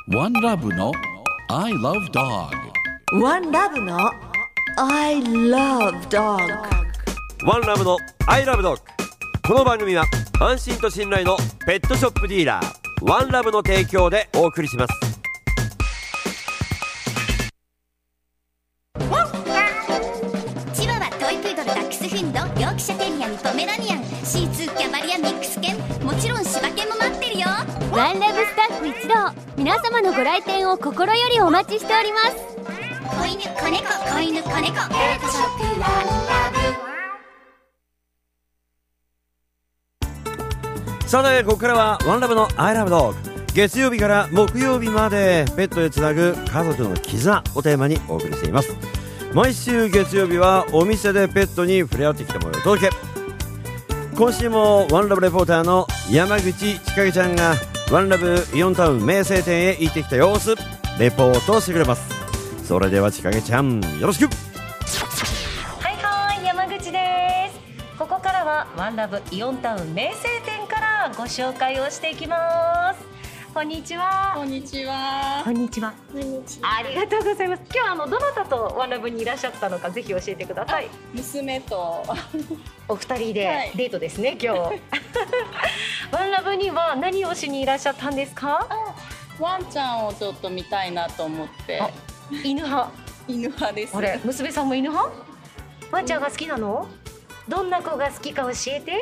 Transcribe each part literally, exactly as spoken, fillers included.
ワンラブの I love dog。 ワンラブの I love dog。 ワンラブの I love dog。 この番組は安心と信頼のペットショップディーラーワンラブの提供でお送りします。 チワワ、トイプードル、ダックスフンド、ヨークシャテリアン、ポメラニアン、シーツー、キャバリア、ミックス犬、もちろん柴犬も待ってるよ。 ワンラブスタッフ一同、皆様のご来店を心よりお待ちしております。 子犬、子猫、子犬、子猫、ペットショップワンラブ。 さてここからはワンラブの I love dog。 月曜日から木曜日までペットへつなぐ家族の絆をテーマにお送りしています。毎週月曜日はお店でペットに触れ合ってきたものをお届け。今週もワンラブレポーターの山口千景ちゃんがワンラブイオンタウン名声店へ行ってきた様子レポートしてくれます。それでは千景ちゃんよろしく。 はいはい、山口です。ここからはワンラブイオンタウン名声店からご紹介をしていきます。こんにちは。 こんにちは。 こんにちは。 こんにちは。 ありがとうございます。今日はあのどなたとワンラブにいらっしゃったのかぜひ教えてください。 娘とお二人はでいデートですね、今日。ワンラブには何をしにいらっしゃったんですか？ ワンちゃんをちょっと見たいなと思ってあ犬派。 犬派です。 あれ、娘さんも犬派？ワンちゃんが好きなの？どんな子が好きか教えて。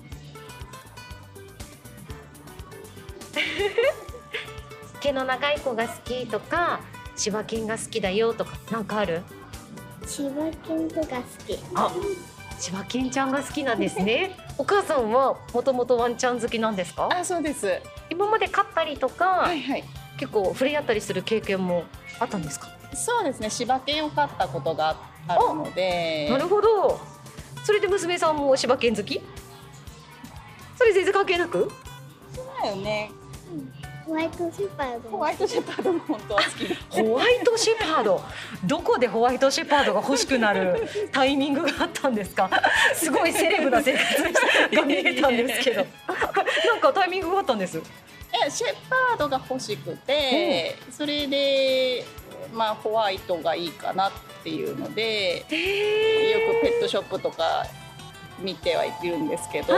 毛の長い子が好きとか柴犬が好きだよとかなんかある？ 千葉県とか好き。 あ、柴犬ちゃんが好きなんですね。お母さんはもともとワンちゃん好きなんですか？ あ、そうです。 今まで飼ったりとか、 はいはい。 結構触れ合ったりする経験もあったんですか？ そうですね。柴犬を飼ったことがあるので。 なるほど。それで娘さんも柴犬好き？それ全然関係なく？ だよね。 ホワイトシェパード。 ホワイトシェパードも本当は好きです。 ホワイトシェパード、どこでホワイトシェパードが欲しくなるタイミングがあったんですか？すごいセレブな生活が見えたんですけどなんかタイミングがあったんです。 いや、シェパードが欲しくて、それでまあホワイトがいいかなっていうので、よくペットショップとか見てはいるんですけど、 はい、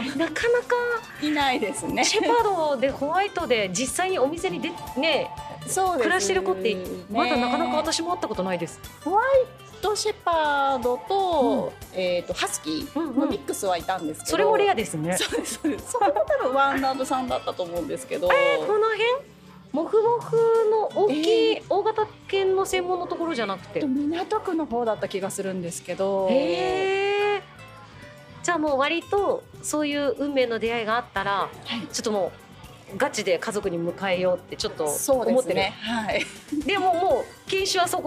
なかなかいないですね。 シェパードでホワイトで実際にお店にでねそうですね。 暮らしてる子ってまだなかなか私も会ったことないです。 ホワイトシェパードと、うん、えーとハスキーのミックスはいたんですけど、 それもレアですね。 そうですそうです。それも多分ワンラブさんだったと思うんですけど、 えー、この辺モフモフの大きい、えー、大型犬の専門のところじゃなくて港区の方だった気がするんですけど、 へー、じゃあもう割とそういう運命の出会いがあったら、はい、ちょっともうガチで家族に迎えようってちょっと思ってる。 そうですね、はい、 でももう犬種はそこ